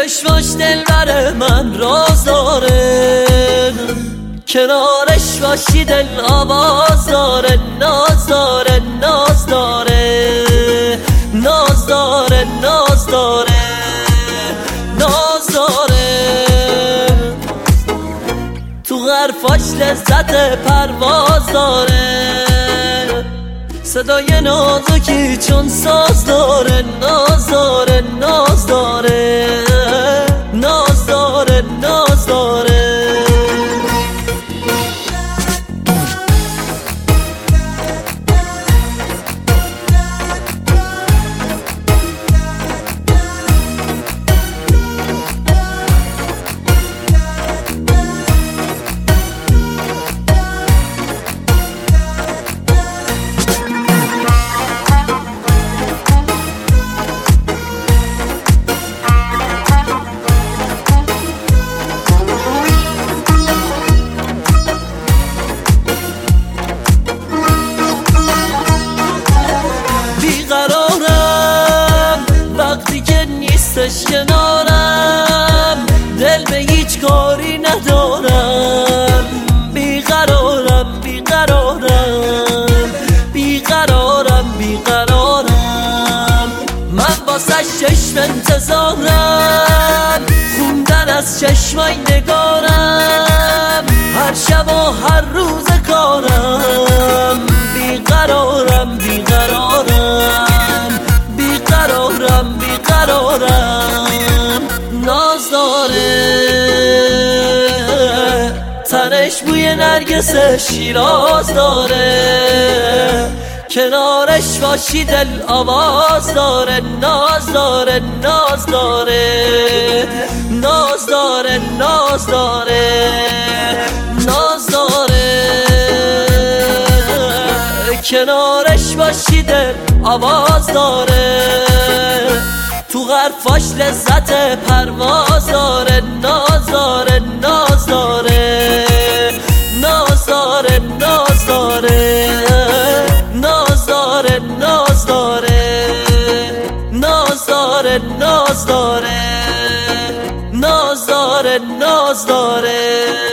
چشماش دلبر من راز داره، کنارش باشی دل آواز داره، ناز داره ناز داره، ناز داره ناز داره، ناز داره. تو حرفاش لذت پرواز داره، صدای نازکی چون ساز داره، ناز داره ناز داره، ناز داره ناز داره. وقتی که نیستش کنارم دل به هیچ کاری ندارم، بیقرارم بیقرارم بیقرارم بیقرارم. من واسه چشم انتظارم، خوندن از چشمای نگارم، هر شب و هر روز کارم، بیقرارم بیقرارم بیقرارم بیقرارم. ناز داره تنش بوی نرگس شیراز داره، کنارش باشی دل آواز داره، ناز داره ناز داره، ناز داره ناز داره، ناز داره. کنارش باشی دل آواز داره، تو حرفاش لذت پرواز داره، ناز داره ناز داره، ناز داره ناز داره، ناز داره ناز داره، ناز داره ناز داره، ناز داره ناز داره.